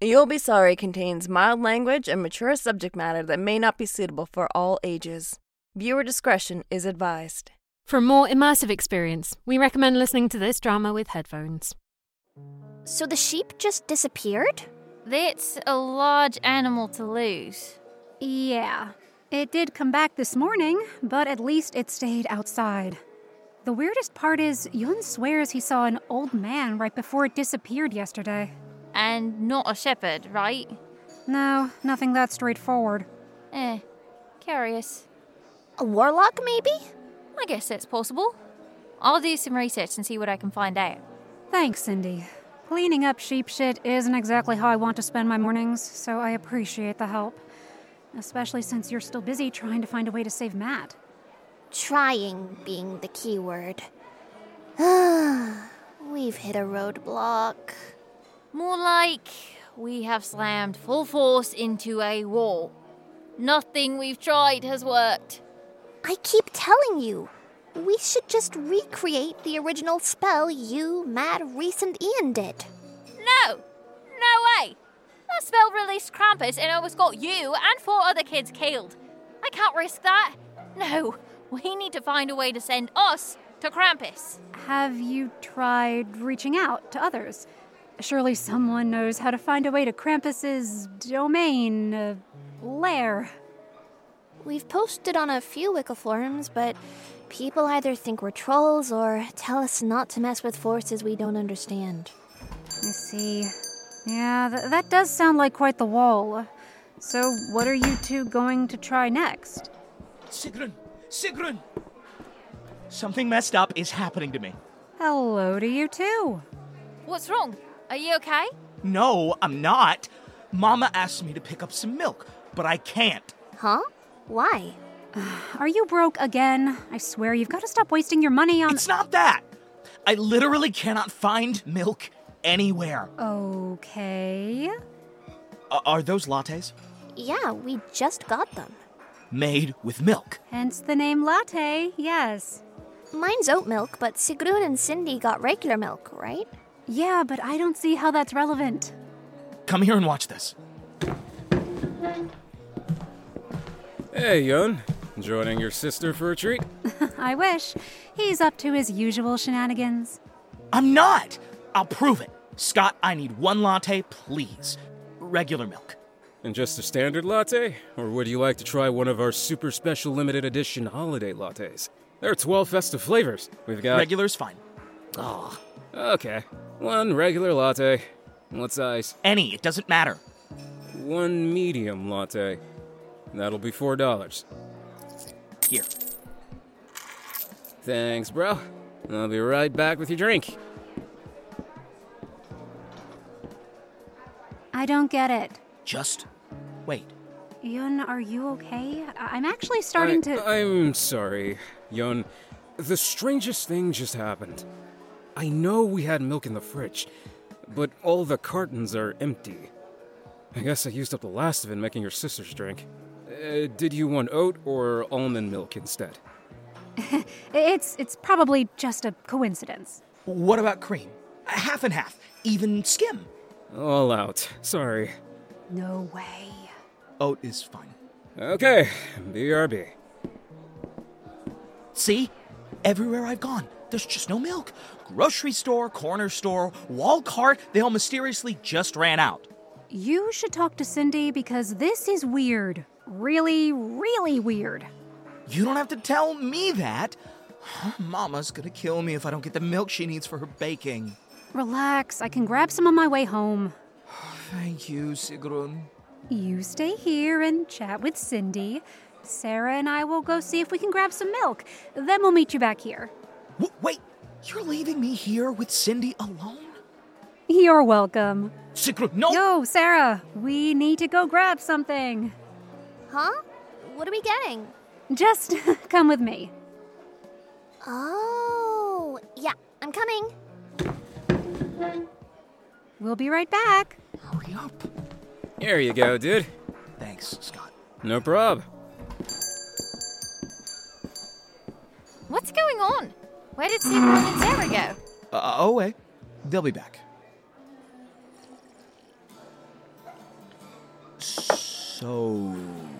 You'll Be Sorry contains mild language and mature subject matter that may not be suitable for all ages. Viewer discretion is advised. For a more immersive experience, we recommend listening to this drama with headphones. So the sheep just disappeared? That's a large animal to lose. Yeah. It did come back this morning, but at least it stayed outside. The weirdest part is Yun swears he saw an old man right before it disappeared yesterday. And not a shepherd, right? No, nothing that straightforward. Curious. A warlock, maybe? I guess that's possible. I'll do some research and see what I can find out. Thanks, Cindy. Cleaning up sheep shit isn't exactly how I want to spend my mornings, so I appreciate the help. Especially since you're still busy trying to find a way to save Matt. Trying being the key word. We've hit a roadblock. More like we have slammed full force into a wall. Nothing we've tried has worked. I keep telling you, we should just recreate the original spell you, Matt, Reese, and Ian did. No! No way! That spell released Krampus and almost got you and 4 other kids killed. I can't risk that. No, we need to find a way to send us to Krampus. Have you tried reaching out to others? Surely someone knows how to find a way to Krampus's domain, lair. We've posted on a few Wicca forums, but people either think we're trolls or tell us not to mess with forces we don't understand. I see. Yeah, that does sound like quite the wall. So what are you two going to try next? Sigrun! Sigrun! Something messed up is happening to me. Hello to you too. What's wrong? Are you okay? No, I'm not. Mama asked me to pick up some milk, but I can't. Huh? Why? Are you broke again? I swear you've got to stop wasting your money on... It's not that! I literally cannot find milk anywhere. Okay. Are those lattes? Yeah, we just got them. Made with milk. Hence the name latte, yes. Mine's oat milk, but Sigrun and Cindy got regular milk, right? Yeah, but I don't see how that's relevant. Come here and watch this. Hey, Yun. Joining your sister for a treat? I wish. He's up to his usual shenanigans. I'm not! I'll prove it. Scott, I need 1 latte, please. Regular milk. And just a standard latte? Or would you like to try one of our super special limited edition holiday lattes? There are 12 festive flavors. We've got... Regular's fine. Oh, okay. 1 regular latte. What size? Any, it doesn't matter. 1 medium latte. That'll be $4. Here. Thanks, bro. I'll be right back with your drink. I don't get it. Just wait. Yun, are you okay? I'm actually starting to... I'm sorry, Yun. The strangest thing just happened. I know we had milk in the fridge, but all the cartons are empty. I guess I used up the last of it making your sister's drink. Did you want oat or almond milk instead? It's probably just a coincidence. What about cream? Half and half. Even skim. All out. Sorry. No way. Oat is fine. Okay, BRB. See? Everywhere I've gone, there's just no milk. Grocery store, corner store, wall cart, they all mysteriously just ran out. You should talk to Cindy because this is weird. Really, really weird. You don't have to tell me that. Mama's gonna kill me if I don't get the milk she needs for her baking. Relax, I can grab some on my way home. Thank you, Sigrun. You stay here and chat with Cindy. Sarah and I will go see if we can grab some milk. Then we'll meet you back here. Wait, you're leaving me here with Cindy alone? You're welcome. Sigrun, no! Yo, Sarah, we need to go grab something. Huh? What are we getting? Just come with me. Oh, yeah, I'm coming. We'll be right back. Hurry up. Here you go, dude. Thanks, Scott. No prob. What's going on? Where did Sigrun and Sarah go? Oh, wait. They'll be back. So,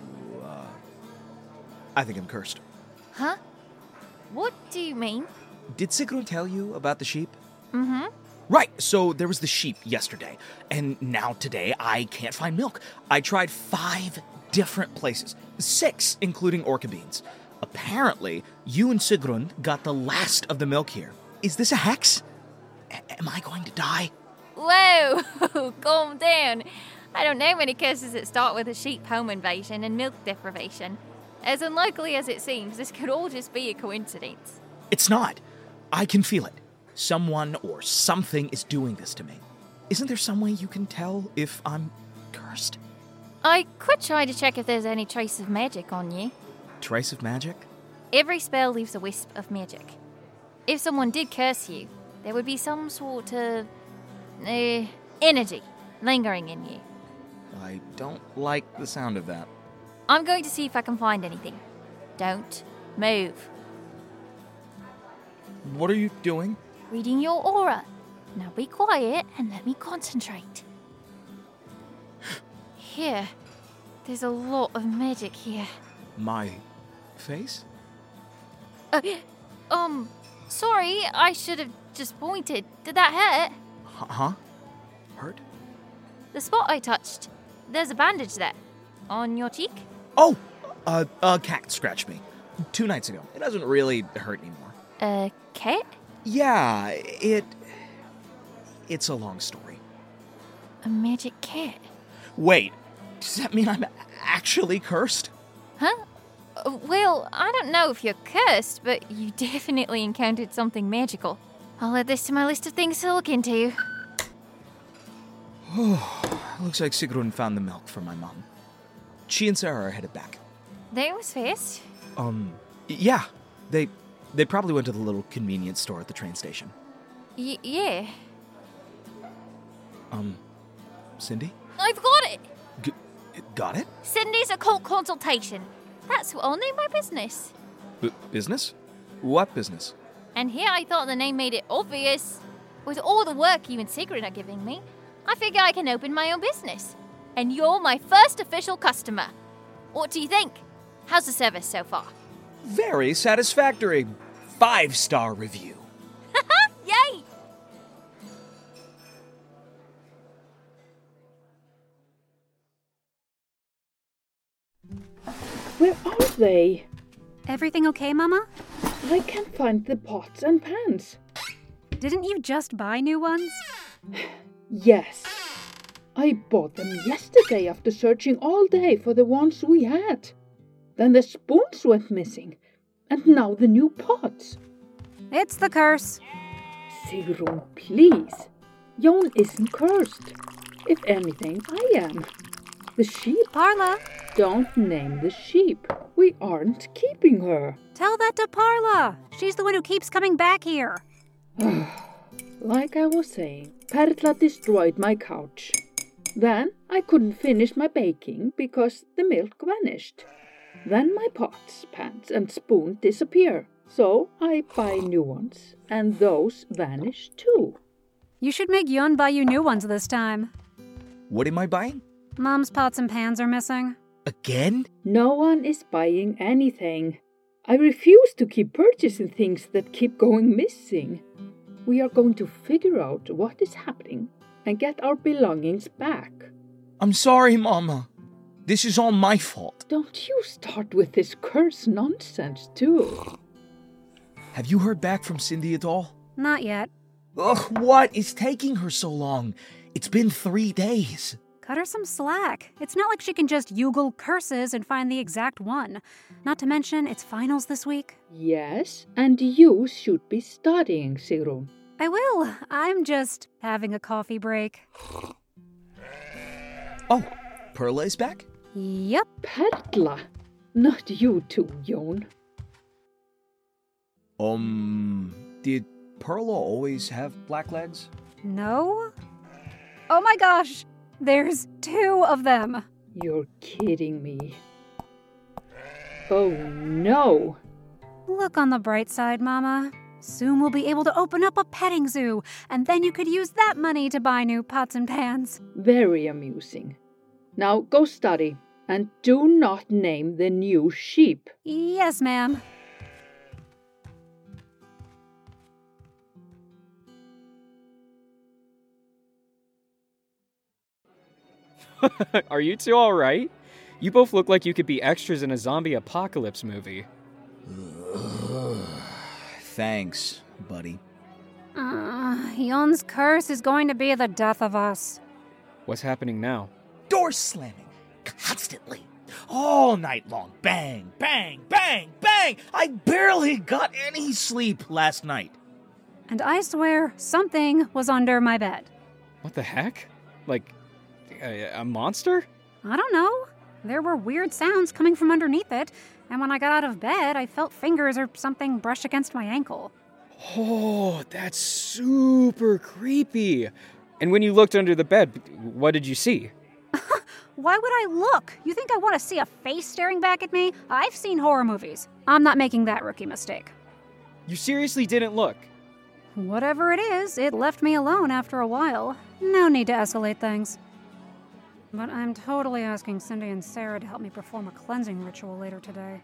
I think I'm cursed. Huh? What do you mean? Did Sigrun tell you about the sheep? Mm-hmm. Right, so there was the sheep yesterday, and now today I can't find milk. I tried 5 different places, 6 including Orca Beans. Apparently, you and Sigrun got the last of the milk here. Is this a hex? Am I going to die? Whoa! Calm down. I don't know many curses that start with a sheep home invasion and milk deprivation. As unlikely as it seems, this could all just be a coincidence. It's not. I can feel it. Someone or something is doing this to me. Isn't there some way you can tell if I'm cursed? I could try to check if there's any trace of magic on you. Trace of magic? Every spell leaves a wisp of magic. If someone did curse you, there would be some sort of energy lingering in you. I don't like the sound of that. I'm going to see if I can find anything. Don't move. What are you doing? Reading your aura. Now be quiet and let me concentrate. Here. There's a lot of magic here. My face? Sorry, I should have just pointed. Did that hurt? Huh? Hurt? The spot I touched. There's a bandage there. On your cheek? Oh! A cat scratched me 2 nights ago. It doesn't really hurt anymore. A cat? Yeah, it's a long story. A magic cat? Wait, does that mean I'm actually cursed? Huh? Well, I don't know if you're cursed, but you definitely encountered something magical. I'll add this to my list of things to look into. Looks like Sigrun found the milk for my mom. She and Sarah are headed back. That was fast. Yeah. They probably went to the little convenience store at the train station. Yeah. Cindy? I've got it! Got it? Cindy's occult consultation. That's what I'll name my business. Business? What business? And here I thought the name made it obvious. With all the work you and Sigrun are giving me, I figure I can open my own business. And you're my first official customer. What do you think? How's the service so far? Very satisfactory. 5-star review. Yay! Where are they? Everything okay, Mama? I can't find the pots and pans. Didn't you just buy new ones? Yes. I bought them yesterday after searching all day for the ones we had. Then the spoons went missing. And now the new pots. It's the curse. Sigrun, please. Jon isn't cursed. If anything, I am. The sheep. Parla, Don't name the sheep. We aren't keeping her. tell that to Parla. She's the one who keeps coming back here. Like I was saying, Perla destroyed my couch. Then I couldn't finish my baking because the milk vanished. Then my pots, pans and spoon disappear. So I buy new ones, and those vanish too. You should make Yun buy you new ones this time. What am I buying? Mom's pots and pans are missing. Again? No one is buying anything. I refuse to keep purchasing things that keep going missing. We are going to figure out what is happening and get our belongings back. I'm sorry, Mama. This is all my fault. Don't you start with this curse nonsense, too. Have you heard back from Cindy at all? Not yet. Ugh, what is taking her so long? It's been 3 days. Cut her some slack. It's not like she can just Google curses and find the exact one. Not to mention, it's finals this week. Yes, and you should be studying, Sigrun. I will. I'm just having a coffee break. Oh, Perla is back? Yep. Perla, not you too, Jon. Did Perla always have black legs? No? Oh my gosh! There's 2 of them! You're kidding me. Oh no! Look on the bright side, Mama. Soon we'll be able to open up a petting zoo, and then you could use that money to buy new pots and pans. Very amusing. Now go study. And do not name the new sheep. Yes, ma'am. Are you two alright? You both look like you could be extras in a zombie apocalypse movie. Thanks, buddy. Yon's curse is going to be the death of us. What's happening now? Door slamming. Constantly. All night long. Bang, bang, bang, bang! I barely got any sleep last night. And I swear something was under my bed. What the heck? Like, a monster? I don't know. There were weird sounds coming from underneath it, and when I got out of bed, I felt fingers or something brush against my ankle. Oh, that's super creepy. And when you looked under the bed, what did you see? Why would I look? You think I want to see a face staring back at me? I've seen horror movies. I'm not making that rookie mistake. You seriously didn't look? Whatever it is, it left me alone after a while. No need to escalate things. But I'm totally asking Cindy and Sarah to help me perform a cleansing ritual later today.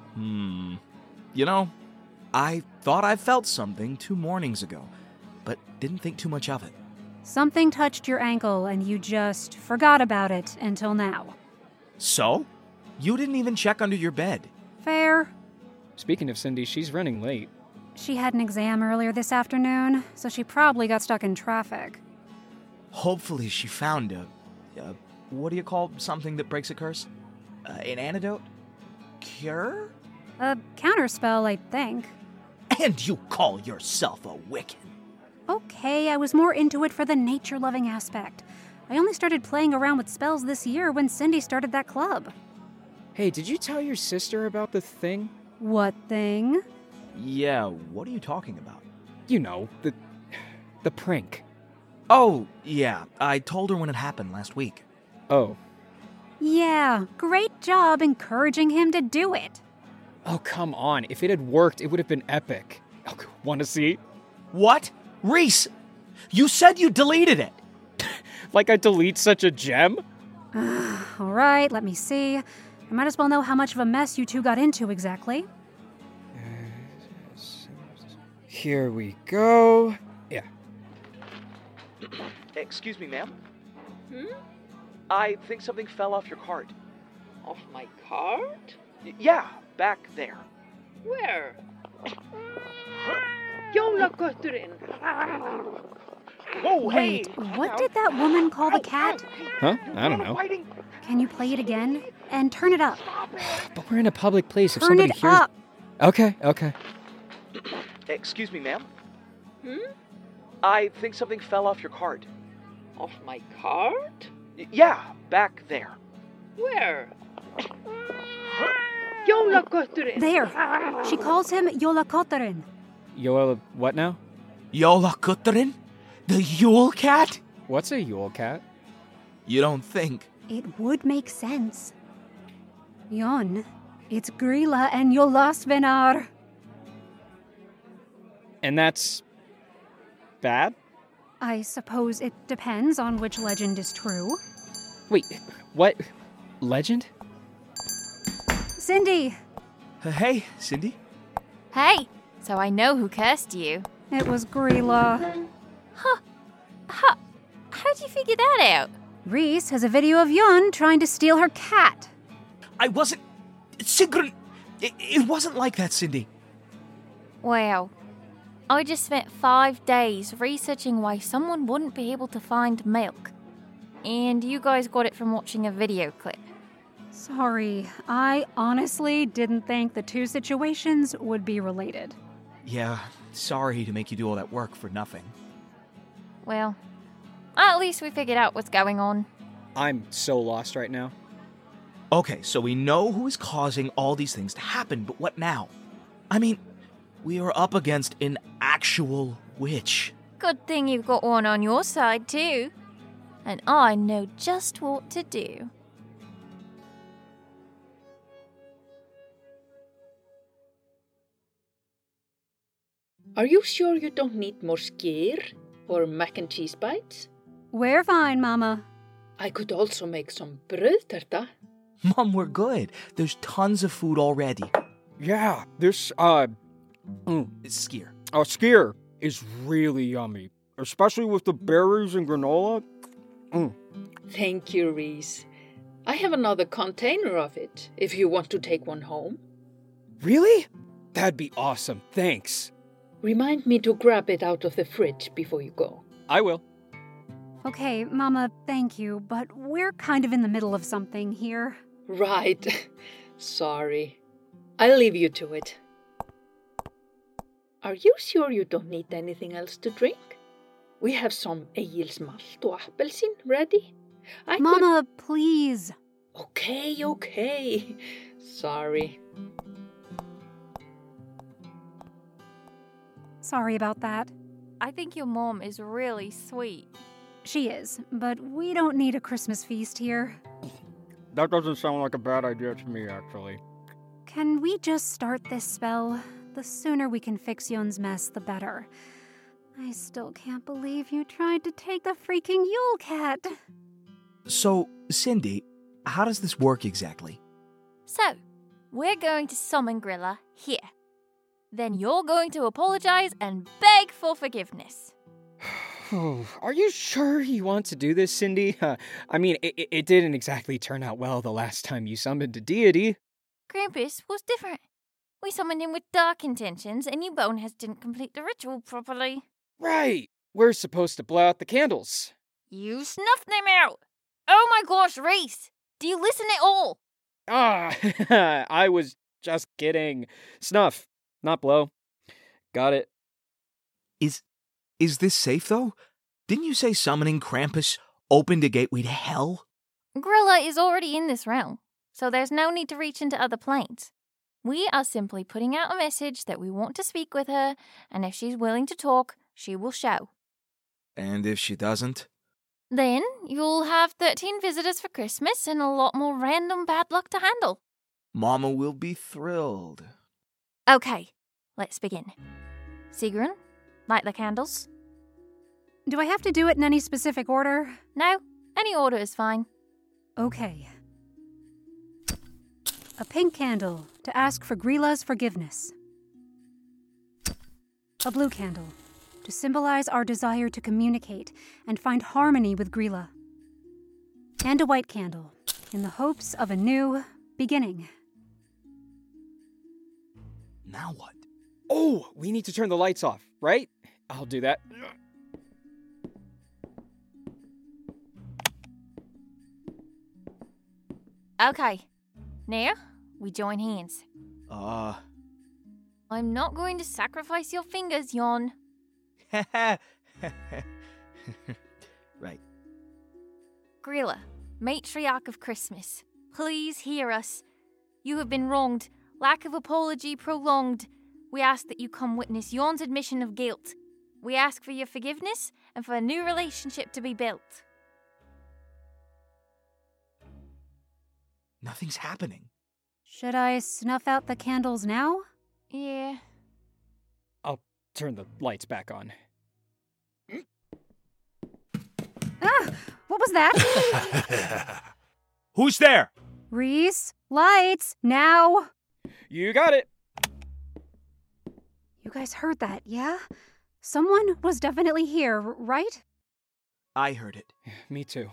You know, I thought I felt something 2 mornings ago, but didn't think too much of it. Something touched your ankle and you just forgot about it until now. So? You didn't even check under your bed. Fair. Speaking of Cindy, she's running late. She had an exam earlier this afternoon, so she probably got stuck in traffic. Hopefully she found a what do you call something that breaks a curse? An antidote? Cure? A counterspell, I think. And you call yourself a Wiccan? Okay, I was more into it for the nature-loving aspect. I only started playing around with spells this year when Cindy started that club. Hey, did you tell your sister about the thing? What thing? Yeah, what are you talking about? You know, the prank. Oh, yeah, I told her when it happened last week. Oh. Yeah, great job encouraging him to do it. Oh, come on. If it had worked, it would have been epic. Oh, want to see? What? Reese, you said you deleted it. Like I delete such a gem? All right, let me see. I might as well know how much of a mess you two got into exactly. Here we go. Yeah. Excuse me, ma'am? I think something fell off your cart. Off my cart? Yeah, back there. Where? Jólakötturinn! Whoa, Wait, what did that woman call the cat? Huh? I don't know. Can you play it again? And turn it up. But we're in a public place. If Turn somebody it hears... up! Okay. Excuse me, ma'am? I think something fell off your cart. Off my cart? Yeah, back there. Where? Jólakötturinn! There! She calls him Jólakötturinn. Yola, what now? Jólakötturinn? The Yule Cat? What's a Yule cat? You don't think? It would make sense. Jon, it's Grilla and Jólasveinar. And that's... bad? I suppose it depends on which legend is true. Wait, what? Legend? Cindy! Hey, Cindy? Hey, so I know who cursed you. It was Grilla. How'd you figure that out? Reese has a video of Jon trying to steal her cat. I wasn't... Sigrun... It wasn't like that, Cindy. Wow. I just spent 5 days researching why someone wouldn't be able to find milk. And you guys got it from watching a video clip. Sorry, I honestly didn't think the two situations would be related. Yeah, sorry to make you do all that work for nothing. Well, at least we figured out what's going on. I'm so lost right now. Okay, so we know who is causing all these things to happen, but what now? I mean, we are up against an actual witch. Good thing you've got one on your side, too. And I know just what to do. Are you sure you don't need more skyr or mac and cheese bites? We're fine, Mama. I could also make some brauðterta. Mom, we're good. There's tons of food already. Yeah, this, Skyr. skyr is really yummy. Especially with the berries and granola. Thank you, Reese. I have another container of it, if you want to take one home. Really? That'd be awesome, thanks. Remind me to grab it out of the fridge before you go. I will. Okay, Mama, thank you, but we're kind of in the middle of something here. Right. Sorry. I'll leave you to it. Are you sure you don't need anything else to drink? We have some Egil's malt og appelsin ready. Mama, please. Okay. Sorry. Sorry about that. I think your mom is really sweet. She is, but we don't need a Christmas feast here. That doesn't sound like a bad idea to me, actually. Can we just start this spell? The sooner we can fix Yun's mess, the better. I still can't believe you tried to take the freaking Yule Cat. So, Cindy, how does this work exactly? So, we're going to summon Grilla here. Then you're going to apologize and beg for forgiveness. Are you sure you want to do this, Cindy? I mean, it didn't exactly turn out well the last time you summoned a deity. Krampus was different. We summoned him with dark intentions, and you boneheads didn't complete the ritual properly. Right. We're supposed to blow out the candles. You snuffed them out! Oh my gosh, Reese! Do you listen at all? I was just kidding. Snuff, not blow. Got it. Is this safe, though? Didn't you say summoning Krampus opened a gateway to hell? Grilla is already in this realm, so there's no need to reach into other planes. We are simply putting out a message that we want to speak with her, and if she's willing to talk, she will show. And if she doesn't? Then you'll have 13 visitors for Christmas and a lot more random bad luck to handle. Mama will be thrilled. Okay, let's begin. Sigrun, light the candles. Do I have to do it in any specific order? No, any order is fine. Okay. A pink candle to ask for Grilla's forgiveness. A blue candle to symbolize our desire to communicate and find harmony with Grilla. And a white candle in the hopes of a new beginning. Now what? Oh, we need to turn the lights off, right? I'll do that. Okay, now we join hands. I'm not going to sacrifice your fingers, Yon. Right. Grilla, matriarch of Christmas, please hear us. You have been wronged, lack of apology prolonged. We ask that you come witness Yon's admission of guilt. We ask for your forgiveness and for a new relationship to be built. Nothing's happening. Should I snuff out the candles now? Yeah. I'll turn the lights back on. Ah! What was that? Who's there? Reese, lights, now! You got it. You guys heard that, yeah? Someone was definitely here, right? I heard it. Me too.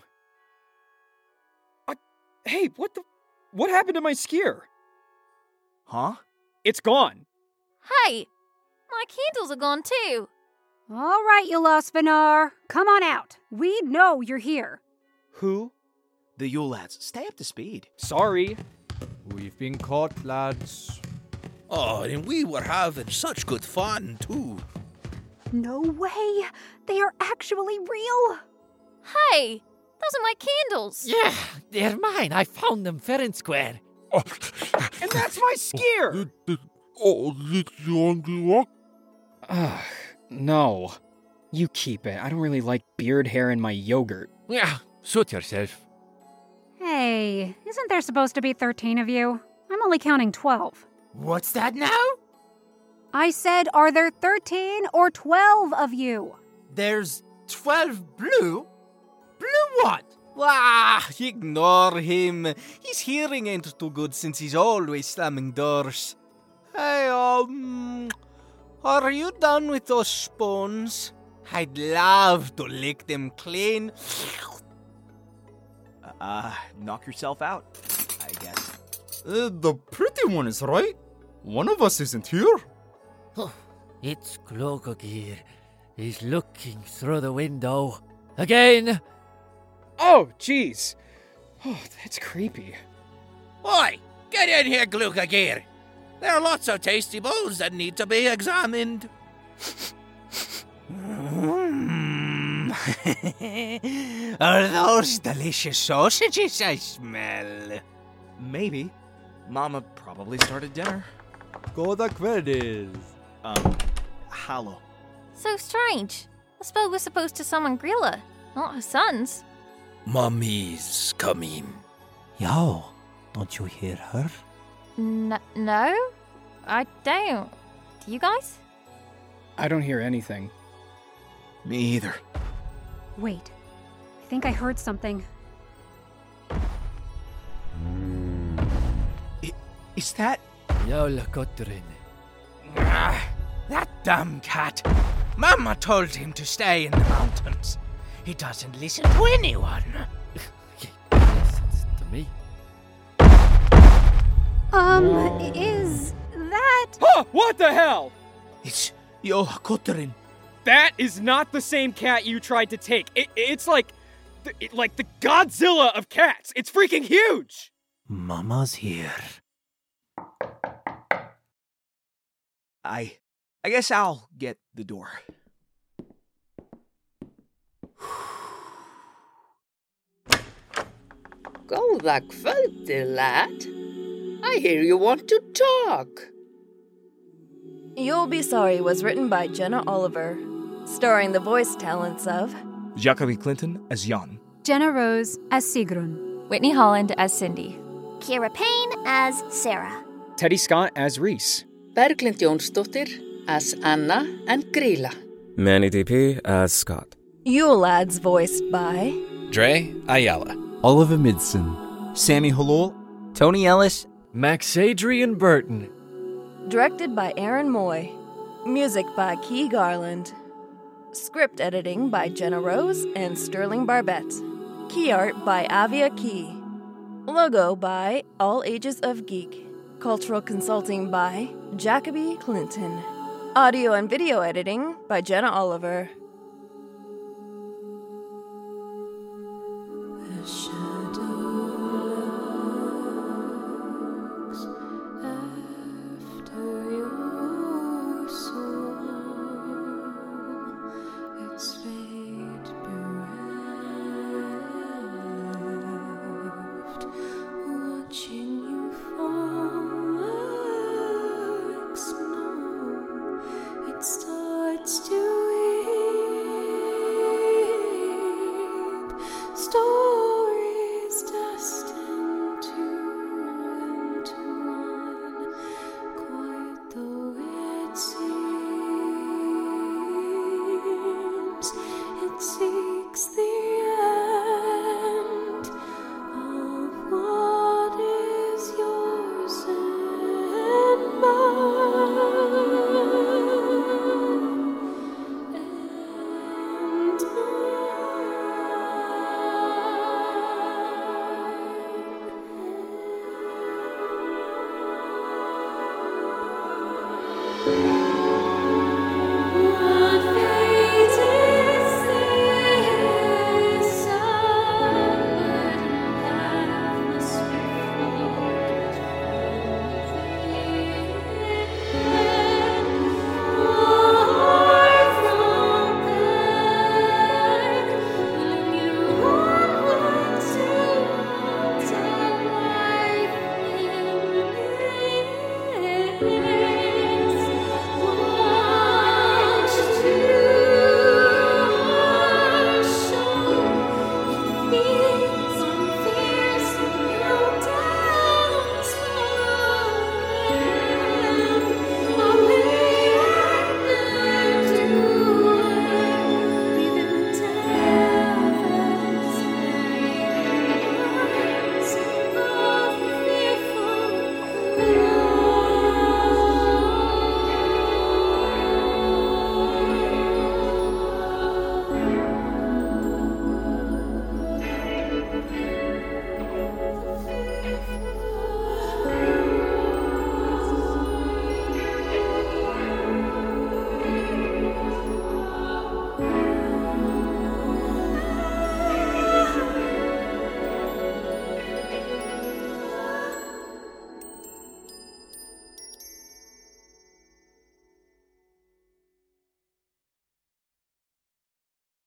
Hey, what happened to my skier? Huh? It's gone. Hey, my candles are gone too. All right, you Losvenar. Come on out. We know you're here. Who? The Yule lads. Stay up to speed. Sorry. We've been caught, lads. Oh, and we were having such good fun, too. No way. They are actually real. Hey, those are my candles. Yeah, they're mine. I found them fair and square. And that's my skier! Ugh, no. You keep it. I don't really like beard hair in my yogurt. Yeah, suit yourself. Hey, isn't there supposed to be 13 of you? I'm only counting 12. What's that now? I said, are there 13 or 12 of you? There's 12 blue? Blue what? Ignore him. His hearing ain't too good since he's always slamming doors. Hey, are you done with those spoons? I'd love to lick them clean. Knock yourself out, I guess. The pretty one is right. One of us isn't here. Oh, it's Glokogir. He's looking through the window. Again! Oh, jeez. Oh, that's creepy. Oi, get in here, Glukagir. There are lots of tasty bones that need to be examined. Are those delicious sausages I smell? Maybe. Mama probably started dinner. Goda Quedis. Hallo. So strange. The spell was supposed to summon Grilla, not her sons. Mummy's coming. Yo, don't you hear her? No, I don't. Do you guys? I don't hear anything. Me either. Wait, I think I heard something. Is that... Yola Kotrin. That damn cat. Mama told him to stay in the mountains. He doesn't listen to anyone. Listens to me. Is that... Oh, what the hell? It's Yohakotarin. That is not the same cat you tried to take. It's like the Godzilla of cats. It's freaking huge. Mama's here. I guess I'll get the door. Góða kvöldið, lad. I hear you want to talk. You'll Be Sorry was written by Jenna Oliver, starring the voice talents of Jacoby Clinton as Jan. Jenna Rose as Sigrun. Whitney Holland as Cindy. Kira Payne as Sarah. Teddy Scott as Reese. Berglind Jónsdóttir as Anna and Grilla. Manny DP as Scott. Yule Lads voiced by Dre Ayala. Oliver Midson. Sammy Halol. Tony Ellis. Max Adrian Burton. Directed by Aaron Moy. Music by Key Garland. Script editing by Jenna Rose and Sterling Barbette. Key art by Avia Key. Logo by All Ages of Geek. Cultural consulting by Jacoby Clinton. Audio and video editing by Jenna Oliver.